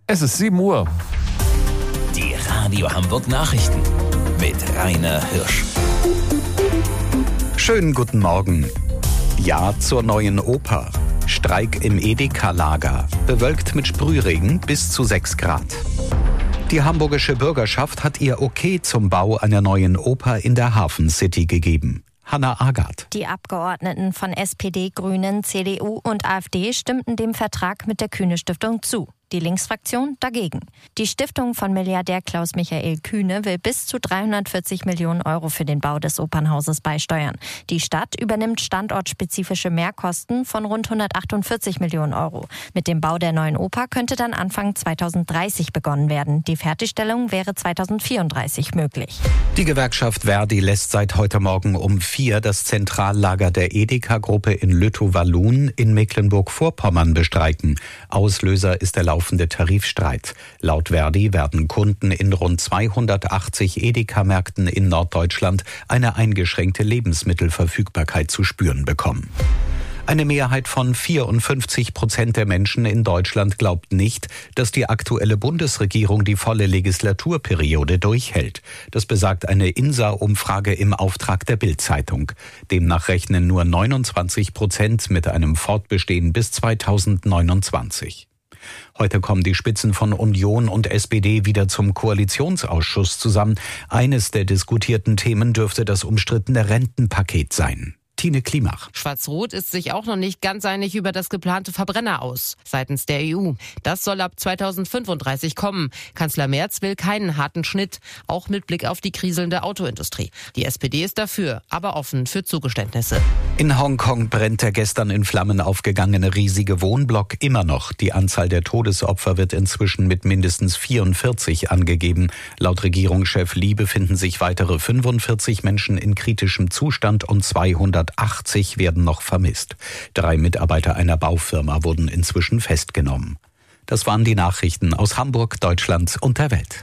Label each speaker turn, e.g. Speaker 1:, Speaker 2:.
Speaker 1: Es ist 7 Uhr.
Speaker 2: Die Radio Hamburg Nachrichten mit Rainer Hirsch.
Speaker 3: Schönen guten Morgen. Ja zur neuen Oper. Streik im Edeka-Lager. Bewölkt mit Sprühregen bis zu 6 Grad. Die hamburgische Bürgerschaft hat ihr Okay zum Bau einer neuen Oper in der Hafen City gegeben. Hannah Agath.
Speaker 4: Die Abgeordneten von SPD, Grünen, CDU und AfD stimmten dem Vertrag mit der Kühne-Stiftung zu. Die Linksfraktion dagegen. Die Stiftung von Milliardär Klaus-Michael Kühne will bis zu 340 Millionen Euro für den Bau des Opernhauses beisteuern. Die Stadt übernimmt standortspezifische Mehrkosten von rund 148 Millionen Euro. Mit dem Bau der neuen Oper könnte dann Anfang 2030 begonnen werden. Die Fertigstellung wäre 2034 möglich.
Speaker 3: Die Gewerkschaft Verdi lässt seit heute Morgen um 4 das Zentrallager der Edeka-Gruppe in Lüttow-Wallun in Mecklenburg-Vorpommern bestreiken. Auslöser ist der laufende Tarifstreit. Laut Verdi werden Kunden in rund 280 Edeka-Märkten in Norddeutschland eine eingeschränkte Lebensmittelverfügbarkeit zu spüren bekommen. Eine Mehrheit von 54% der Menschen in Deutschland glaubt nicht, dass die aktuelle Bundesregierung die volle Legislaturperiode durchhält. Das besagt eine INSA-Umfrage im Auftrag der Bild-Zeitung. Demnach rechnen nur 29% mit einem Fortbestehen bis 2029. Heute kommen die Spitzen von Union und SPD wieder zum Koalitionsausschuss zusammen. Eines der diskutierten Themen dürfte das umstrittene Rentenpaket sein. Tine Klimach.
Speaker 5: Schwarz-Rot ist sich auch noch nicht ganz einig über das geplante Verbrenner aus seitens der EU. Das soll ab 2035 kommen. Kanzler Merz will keinen harten Schnitt, auch mit Blick auf die kriselnde Autoindustrie. Die SPD ist dafür, aber offen für Zugeständnisse.
Speaker 3: In Hongkong brennt der gestern in Flammen aufgegangene riesige Wohnblock immer noch. Die Anzahl der Todesopfer wird inzwischen mit mindestens 44 angegeben. Laut Regierungschef Li befinden sich weitere 45 Menschen in kritischem Zustand und 280 werden noch vermisst. 3 Mitarbeiter einer Baufirma wurden inzwischen festgenommen. Das waren die Nachrichten aus Hamburg, Deutschland und der Welt.